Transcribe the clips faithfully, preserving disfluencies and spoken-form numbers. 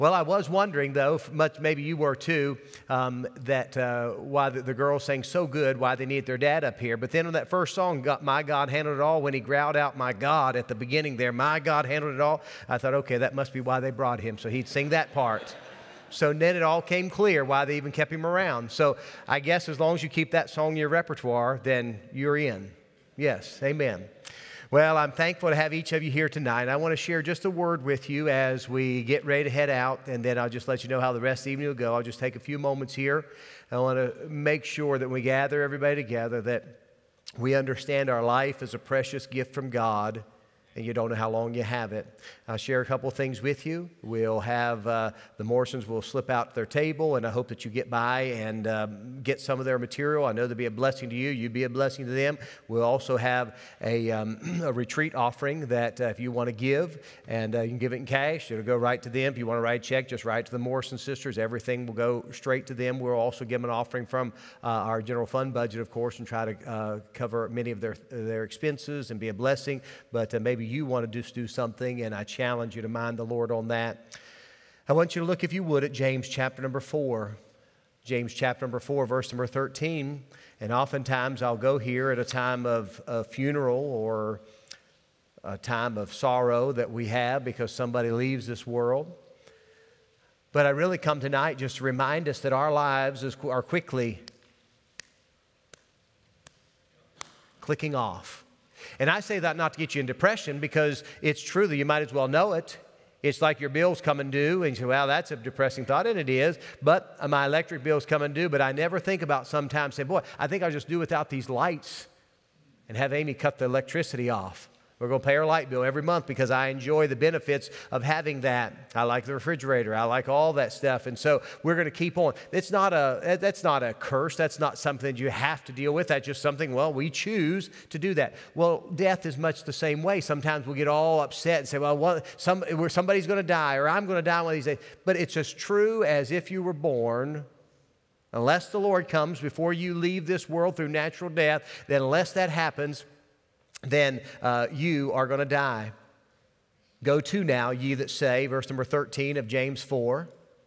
Well, I was wondering, though, f- much maybe you were too, um, that uh, why the, the girls sang so good, why they needed their dad up here. But then on that first song, God, My God Handled It All, when he growled out, My God, at the beginning there, My God Handled It All, I thought, okay, that must be why they brought him, so he'd sing that part. So then it all came clear why they even kept him around. So I guess as long as you keep that song in your repertoire, then you're in. Yes, amen. Well, I'm thankful to have each of you here tonight. I want to share just a word with you as we get ready to head out, and then I'll just let you know how the rest of the evening will go. I'll just take a few moments here. I want to make sure that when we gather everybody together that we understand our life is a precious gift from God, and you don't know how long you have it. I'll share a couple of things with you. We'll have, uh, the Morrisons will slip out their table, and I hope that you get by and um, get some of their material. I know they'll be a blessing to you. You be a blessing to them. We'll also have a, um, a retreat offering that uh, if you want to give, and uh, you can give it in cash, it'll go right to them. If you want to write a check, just write to the Morrison sisters. Everything will go straight to them. We'll also give them an offering from uh, our general fund budget, of course, and try to uh, cover many of their, their expenses and be a blessing. But uh, maybe you want to just do something, and I challenge you to mind the Lord on that. I want you to look, if you would, at James chapter number four. James chapter number four, verse number thirteen. And oftentimes I'll go here at a time of a funeral or a time of sorrow that we have because somebody leaves this world. But I really come tonight just to remind us that our lives is, are quickly clicking off. And I say that not to get you in depression, because it's true that you might as well know it. It's like your bill's coming due, and you say, well, that's a depressing thought, and it is, but my electric bill's coming due. But I never think about sometimes saying, boy, I think I'll just do without these lights and have Amy cut the electricity off. We're going to pay our light bill every month because I enjoy the benefits of having that. I like the refrigerator. I like all that stuff. And so we're going to keep on. It's not a, that's not a curse. That's not something that you have to deal with. That's just something, well, we choose to do that. Well, death is much the same way. Sometimes we get all upset and say, well, what, some, somebody's going to die, or I'm going to die one of these days. But it's as true as if you were born. Unless the Lord comes before you leave this world through natural death, then unless that happens, then uh, you are going to die. Go to now, ye that say, verse number thirteen of James four,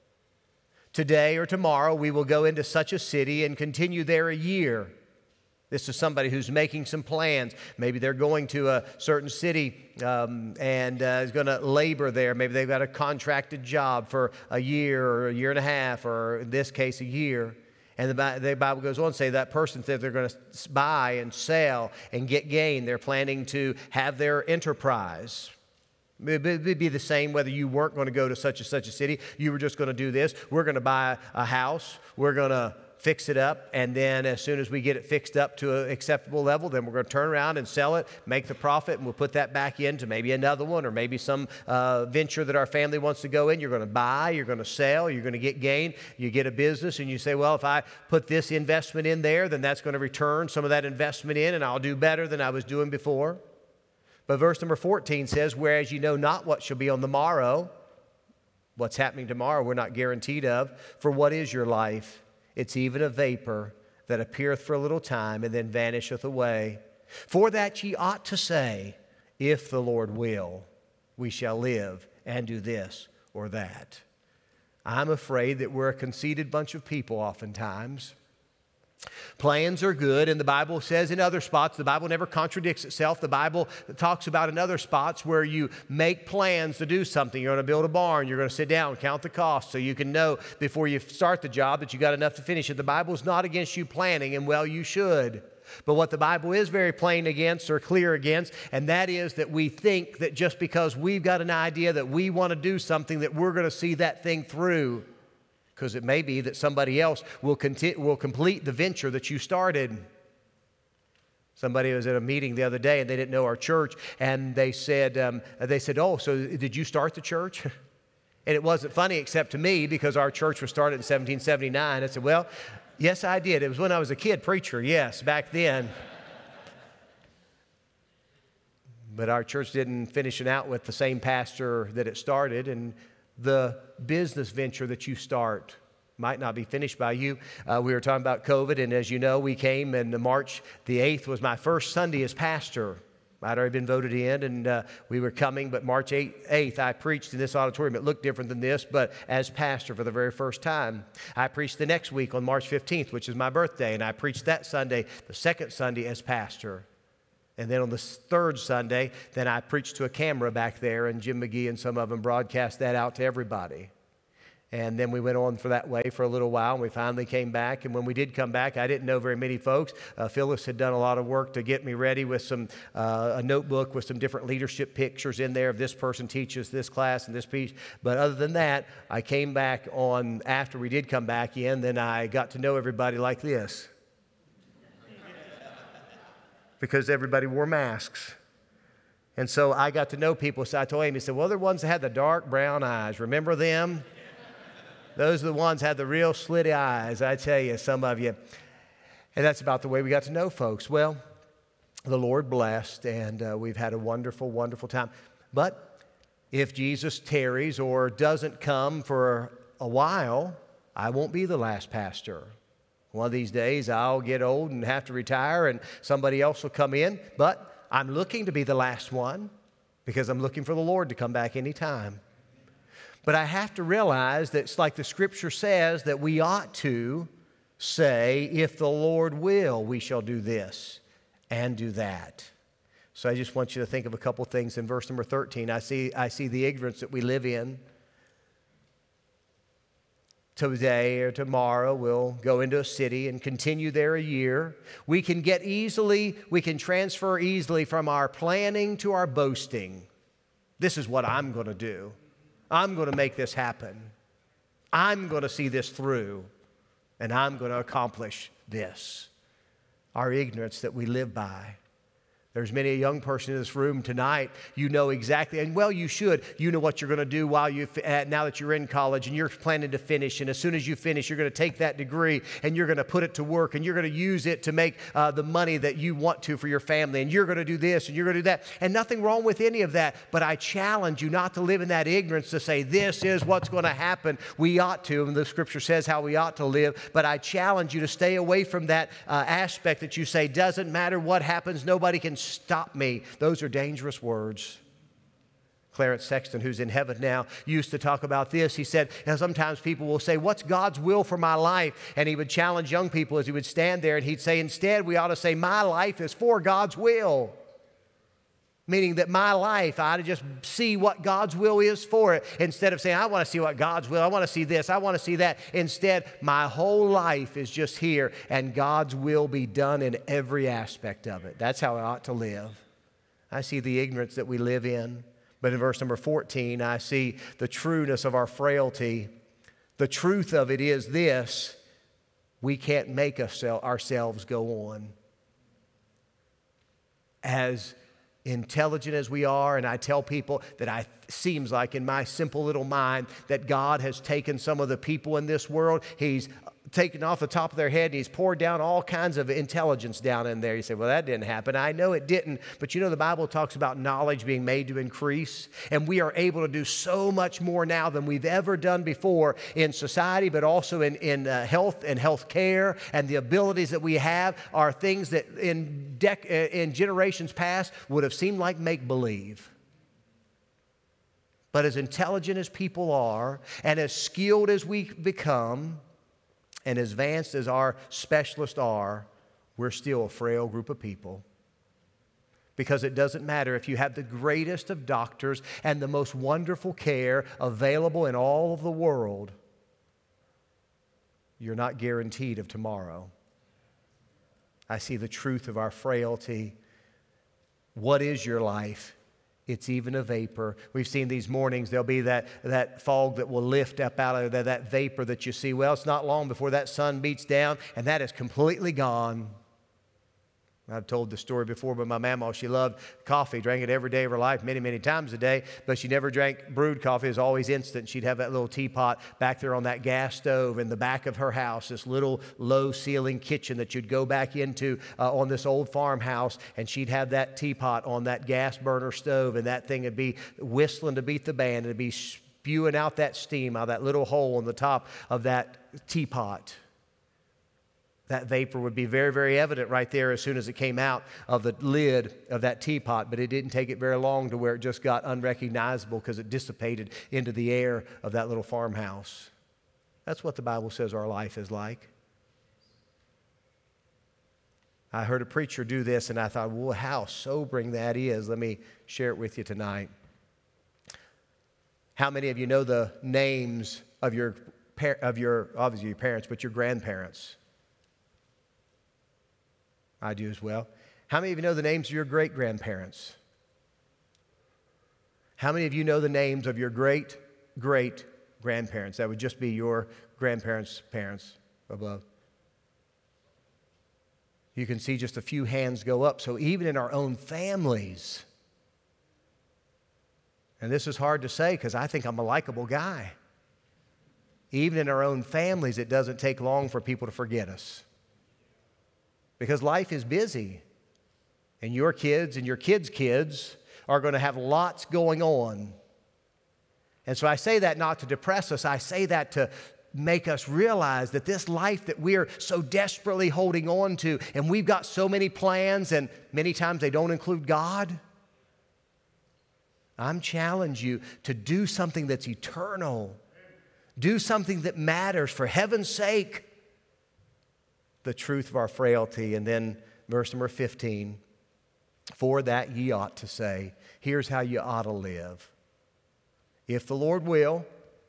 today or tomorrow we will go into such a city and continue there a year. This is somebody who's making some plans. Maybe they're going to a certain city um, and uh, is going to labor there. Maybe they've got a contracted job for a year or a year and a half, or in this case, a year. And the Bible goes on to say that person said they're going to buy and sell and get gain. They're planning to have their enterprise. It would be the same whether you weren't going to go to such and such a city. You were just going to do this. We're going to buy a house. We're going to fix it up. And then as soon as we get it fixed up to an acceptable level, then we're going to turn around and sell it, make the profit, and we'll put that back into maybe another one, or maybe some uh, venture that our family wants to go in. You're going to buy, you're going to sell, you're going to get gain. You get a business and you say, well, if I put this investment in there, then that's going to return some of that investment in, and I'll do better than I was doing before. But verse number fourteen says, whereas you know not what shall be on the morrow, what's happening tomorrow we're not guaranteed of, for what is your life? It's even a vapor that appeareth for a little time and then vanisheth away. For that ye ought to say, if the Lord will, we shall live and do this or that. I'm afraid that we're a conceited bunch of people oftentimes. Plans are good, and the Bible says in other spots, the Bible never contradicts itself. The Bible talks about in other spots where you make plans to do something. You're going to build a barn. You're going to sit down and count the cost so you can know before you start the job that you got enough to finish it. The Bible is not against you planning, and well, you should. But what the Bible is very plain against or clear against, and that is that we think that just because we've got an idea that we want to do something, that we're going to see that thing through. Because it may be that somebody else will, conti- will complete the venture that you started. Somebody was at a meeting the other day, and they didn't know our church, and they said, um, they said, oh, so did you start the church? And it wasn't funny except to me, because our church was started in seventeen seventy-nine. I said, well, yes, I did. It was when I was a kid preacher, yes, back then. But our church didn't finish it out with the same pastor that it started, and the business venture that you start might not be finished by you. Uh, we were talking about COVID, and as you know, we came, and March the eighth was my first Sunday as pastor. I'd already been voted in, and uh, we were coming, but March eighth, I preached in this auditorium. It looked different than this, but as pastor for the very first time. I preached the next week on March fifteenth, which is my birthday, and I preached that Sunday, the second Sunday, as pastor. And then on the third Sunday, then I preached to a camera back there, and Jim McGee and some of them broadcast that out to everybody. And then we went on for that way for a little while, and we finally came back. And when we did come back, I didn't know very many folks. Uh, Phyllis had done a lot of work to get me ready with some uh, a notebook with some different leadership pictures in there of this person teaches this class and this piece. But other than that, I came back on, after we did come back in, then I got to know everybody like this. Because everybody wore masks. And so I got to know people. So I told him, he said, well, they're the ones that had the dark brown eyes. Remember them? Those are the ones that had the real slitty eyes, I tell you, some of you. And that's about the way we got to know folks. Well, the Lord blessed, and uh, we've had a wonderful, wonderful time. But if Jesus tarries or doesn't come for a while, I won't be the last pastor. One of these days, I'll get old and have to retire, and somebody else will come in. But I'm looking to be the last one because I'm looking for the Lord to come back anytime. But I have to realize that it's like the Scripture says that we ought to say, if the Lord will, we shall do this and do that. So I just want you to think of a couple things in verse number thirteen. I see, I see the ignorance that we live in. Today or tomorrow we'll go into a city and continue there a year. We can get easily, we can transfer easily from our planning to our boasting. This is what I'm going to do. I'm going to make this happen. I'm going to see this through, and I'm going to accomplish this. Our ignorance that we live by. There's many a young person in this room tonight, you know exactly, and well, you should. You know what you're going to do while you, uh, now that you're in college and you're planning to finish. And as soon as you finish, you're going to take that degree and you're going to put it to work and you're going to use it to make uh, the money that you want to for your family. And you're going to do this and you're going to do that. And nothing wrong with any of that. But I challenge you not to live in that ignorance to say, this is what's going to happen. We ought to, and the Scripture says how we ought to live. But I challenge you to stay away from that uh, aspect that you say, doesn't matter what happens, nobody can stop me. Those are dangerous words. Clarence Sexton, who's in heaven now, used to talk about this. He said, and sometimes people will say, what's God's will for my life? And he would challenge young people as he would stand there and he'd say, instead, we ought to say, my life is for God's will. Meaning that my life, I ought to just see what God's will is for it. Instead of saying, I want to see what God's will, I want to see this, I want to see that. Instead, my whole life is just here, and God's will be done in every aspect of it. That's how I ought to live. I see the ignorance that we live in. But in verse number fourteen, I see the trueness of our frailty. The truth of it is this: we can't make ourselves go on. As intelligent as we are, and I tell people that I seems like in my simple little mind that God has taken some of the people in this world, He's taken off the top of their head and He's poured down all kinds of intelligence down in there. You say, well, that didn't happen. I know it didn't, but you know the Bible talks about knowledge being made to increase, and we are able to do so much more now than we've ever done before in society, but also in, in uh, health and health care, and the abilities that we have are things that in, dec- in generations past would have seemed like make-believe. But as intelligent as people are, and as skilled as we become, and as advanced as our specialists are, we're still a frail group of people. Because it doesn't matter if you have the greatest of doctors and the most wonderful care available in all of the world, you're not guaranteed of tomorrow. I see the truth of our frailty. What is your life? It's even a vapor. We've seen these mornings, there'll be that, that fog that will lift up out of there, that vapor that you see. Well, it's not long before that sun beats down, and that is completely gone. I've told the story before, but my mama, she loved coffee, drank it every day of her life, many, many times a day, but she never drank brewed coffee. It was always instant. She'd have that little teapot back there on that gas stove in the back of her house, this little low-ceiling kitchen that you'd go back into uh, on this old farmhouse, and she'd have that teapot on that gas burner stove, and that thing would be whistling to beat the band. It'd be spewing out that steam out of that little hole on the top of that teapot. That vapor would be very, very evident right there as soon as it came out of the lid of that teapot, but it didn't take it very long to where it just got unrecognizable because it dissipated into the air of that little farmhouse. That's what the Bible says our life is like. I heard a preacher do this, and I thought, well, how sobering that is. Let me share it with you tonight. How many of you know the names of your, of your obviously your parents, but your grandparents? I do as well. How many of you know the names of your great-grandparents? How many of you know the names of your great-great-grandparents? That would just be your grandparents' parents above. You can see just a few hands go up. So even in our own families, and this is hard to say because I think I'm a likable guy. Even in our own families, it doesn't take long for people to forget us. Because life is busy, and your kids and your kids' kids are going to have lots going on. And so I say that not to depress us. I say that to make us realize that this life that we're so desperately holding on to, and we've got so many plans, and many times they don't include God. I'm challenging you to do something that's eternal. Do something that matters for heaven's sake. The truth of our frailty. And then verse number fifteen, for that ye ought to say, here's how you ought to live. If the Lord will,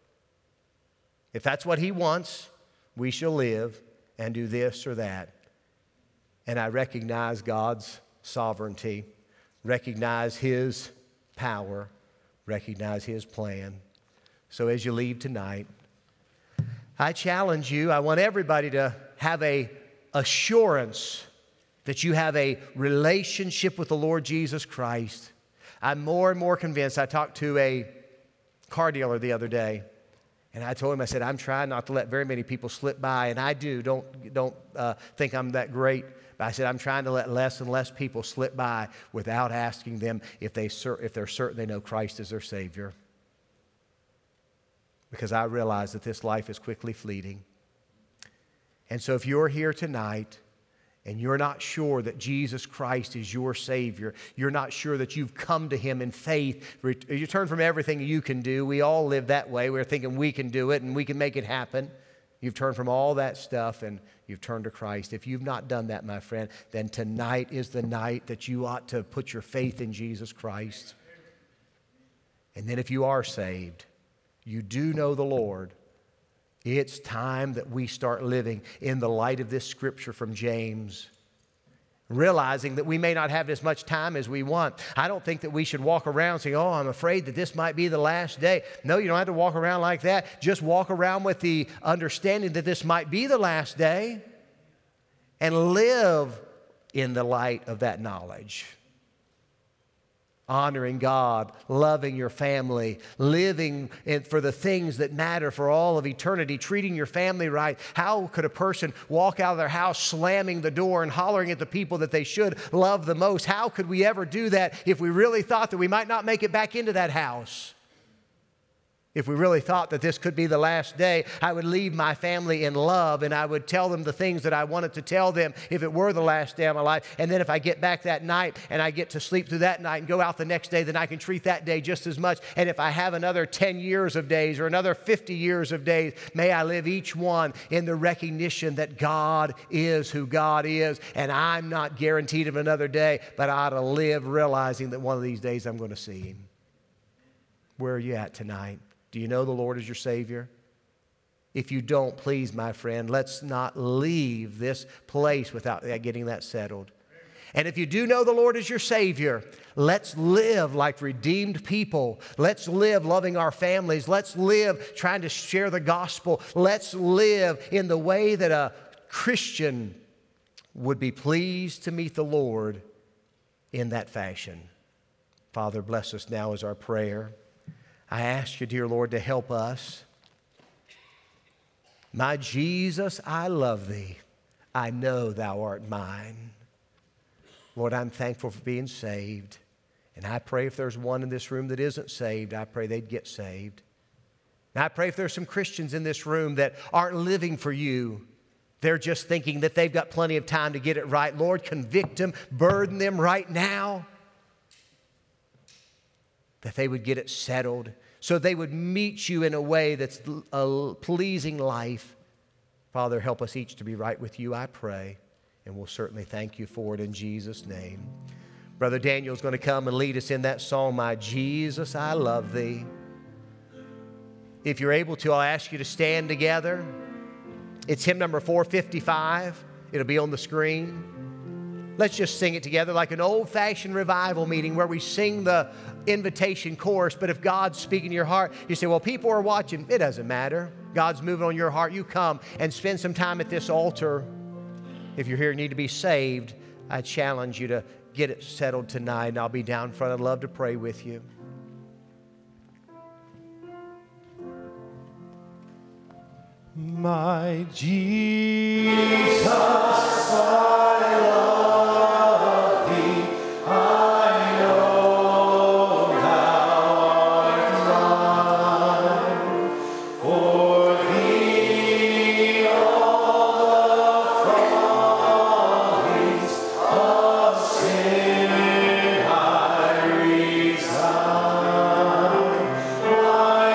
if that's what He wants, we shall live and do this or that. And I recognize God's sovereignty, recognize His power, recognize His plan. So as you leave tonight, I challenge you, I want everybody to have a assurance that you have a relationship with the Lord Jesus Christ. I'm more and more convinced. I talked to a car dealer the other day, and I told him, I said, I'm trying not to let very many people slip by, and I do. Don't, don't uh, think I'm that great. But I said, I'm trying to let less and less people slip by without asking them if, they, if they're certain they know Christ as their Savior. Because I realize that this life is quickly fleeting. And so if you're here tonight and you're not sure that Jesus Christ is your Savior, you're not sure that you've come to Him in faith, you turn from everything you can do. We all live that way. We're thinking we can do it and we can make it happen. You've turned from all that stuff and you've turned to Christ. If you've not done that, my friend, then tonight is the night that you ought to put your faith in Jesus Christ. And then if you are saved, you do know the Lord, it's time that we start living in the light of this scripture from James, realizing that we may not have as much time as we want. I don't think that we should walk around saying, oh, I'm afraid that this might be the last day. No, you don't have to walk around like that. Just walk around with the understanding that this might be the last day and live in the light of that knowledge. Honoring God, loving your family, living in, for the things that matter for all of eternity, treating your family right. How could a person walk out of their house slamming the door and hollering at the people that they should love the most? How could we ever do that if we really thought that we might not make it back into that house? If we really thought that this could be the last day, I would leave my family in love and I would tell them the things that I wanted to tell them if it were the last day of my life. And then if I get back that night and I get to sleep through that night and go out the next day, then I can treat that day just as much. And if I have another ten years of days or another fifty years of days, may I live each one in the recognition that God is who God is. And I'm not guaranteed of another day, but I ought to live realizing that one of these days I'm going to see Him. Where are you at tonight? Do you know the Lord is your Savior? If you don't, please, my friend, let's not leave this place without getting that settled. And if you do know the Lord is your Savior, let's live like redeemed people. Let's live loving our families. Let's live trying to share the gospel. Let's live in the way that a Christian would be pleased to meet the Lord in that fashion. Father, bless us now as our prayer. I ask you, dear Lord, to help us. My Jesus, I love Thee. I know Thou art mine. Lord, I'm thankful for being saved. And I pray if there's one in this room that isn't saved, I pray they'd get saved. And I pray if there's some Christians in this room that aren't living for You, They're just thinking that they've got plenty of time to get it right. Lord, convict them, burden them right now, that they would get it settled, so they would meet you in a way that's a pleasing life. Father, help us each to be right with you, I pray, and we'll certainly thank you for it in Jesus' name. Brother Daniel's going to come and lead us in that song, My Jesus, I Love Thee. If you're able to, I'll ask you to stand together. It's hymn number four fifty-five. It'll be on the screen. Let's just sing it together like an old-fashioned revival meeting where we sing the invitation chorus. But if God's speaking to your heart, you say, well, people are watching. It doesn't matter. God's moving on your heart. You come and spend some time at this altar. If you're here and need to be saved, I challenge you to get it settled tonight, and I'll be down front. I'd love to pray with you. My Jesus, I love thee. I know thou art mine. For thee all the follies of sin I resign. My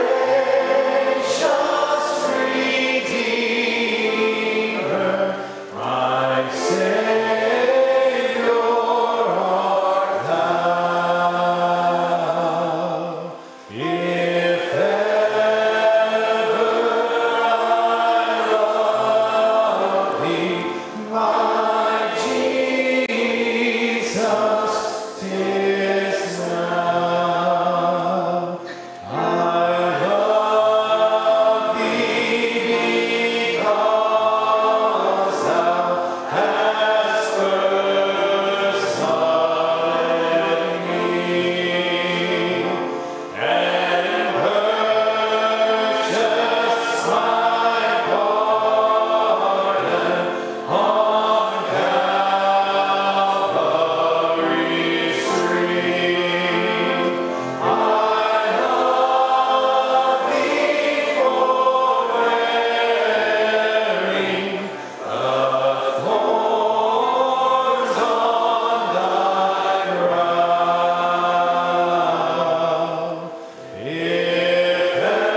gracious Redeemer, my Savior art thou. If ever I love thee, my Jesus, 'tis now. I love thee because thou hast first loved me and purchased my pardon on Calvary's tree. I love thee for wearing the thorns on thy brow. If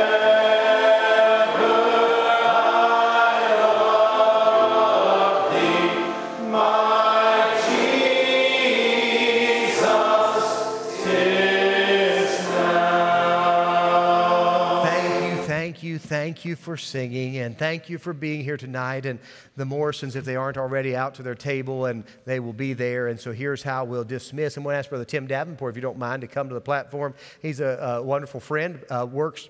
ever I love thee, my Jesus, 'tis now. Thank you, thank you, thank you for singing, and thank you for being here tonight. And the Morrisons, if they aren't already out to their table, and they will be there. And so here's how we'll dismiss. I'm going to ask Brother Tim Davenport, if you don't mind, to come to the platform. He's a, a wonderful friend, uh, works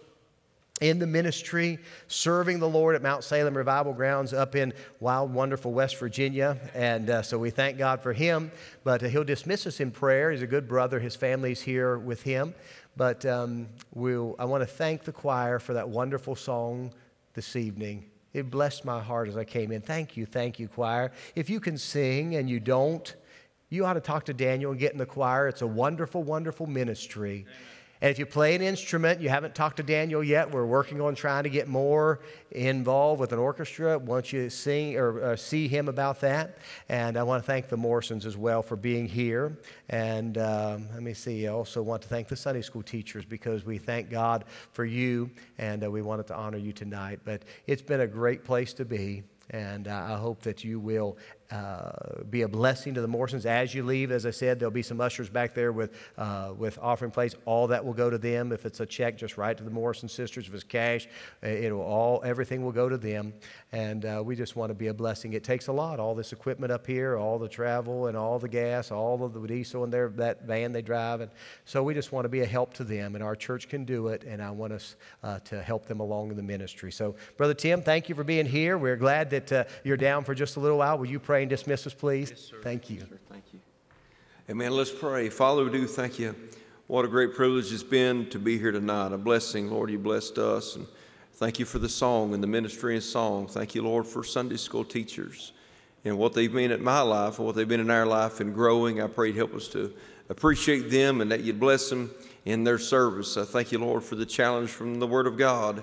in the ministry, serving the Lord at Mount Salem Revival Grounds up in wild, wonderful West Virginia. And uh, so we thank God for him. But uh, he'll dismiss us in prayer. He's a good brother. His family's here with him. But um, we'll, I want to thank the choir for that wonderful song this evening. It blessed my heart as I came in. Thank you, thank you, choir. If you can sing and you don't, you ought to talk to Daniel and get in the choir. It's a wonderful, wonderful ministry. And if you play an instrument, you haven't talked to Daniel yet. We're working on trying to get more involved with an orchestra. Once you sing or uh, see him about that. And I want to thank the Morrisons as well for being here. And um, let me see. I also want to thank the Sunday school teachers, because we thank God for you, and uh, we wanted to honor you tonight. But it's been a great place to be. And uh, I hope that you will uh, be a blessing to the Morrisons as you leave. As I said, there'll be some ushers back there with uh, with offering plates. All that will go to them. If it's a check, just write to the Morrison sisters. If it's cash, it'll all everything will go to them. And uh, we just want to be a blessing. It takes a lot. All this equipment up here, all the travel and all the gas, all of the diesel in their that van they drive, and so we just want to be a help to them. And our church can do it. And I want us uh, to help them along in the ministry. So, Brother Tim, thank you for being here. We're glad that uh, you're down for just a little while. Will you pray and dismiss us, please? Yes, sir. Thank you. Yes, sir. Thank you. Amen. Let's pray. Father, we do thank you. What a great privilege it's been to be here tonight. A blessing, Lord, you blessed us. And thank you for the song and the ministry and song. Thank you, Lord, for Sunday school teachers and what they've been in my life and what they've been in our life and growing. I pray you'd help us to appreciate them and that you'd bless them in their service. I thank you, Lord, for the challenge from the Word of God.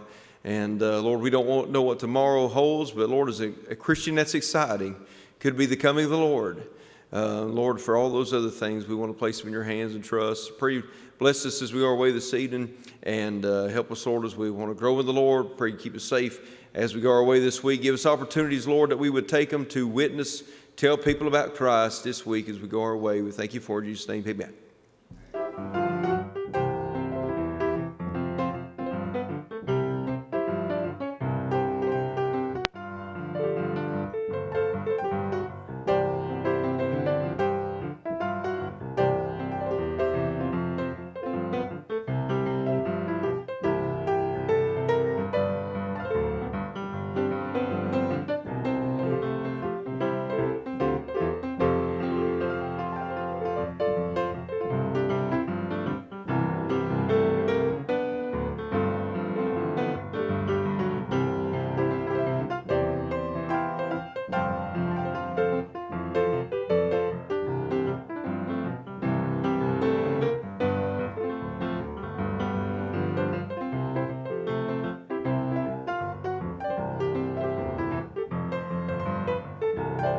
And uh, Lord, we don't want, know what tomorrow holds, but Lord, as a, a Christian, that's exciting. Could be the coming of the Lord. Uh, Lord, for all those other things, we want to place them in your hands and trust. Pray, bless us as we are away this evening, and uh, help us, Lord, as we want to grow in the Lord. Pray you keep us safe as we go our way this week. Give us opportunities, Lord, that we would take them to witness, tell people about Christ this week as we go our way. We thank you for it. In Jesus' name, amen.